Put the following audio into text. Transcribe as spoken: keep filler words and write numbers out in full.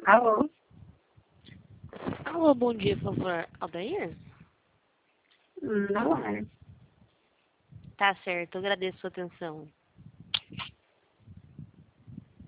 Alô? Alô, bom dia, por favor. Aldair? Não é. Tá certo, agradeço a sua atenção.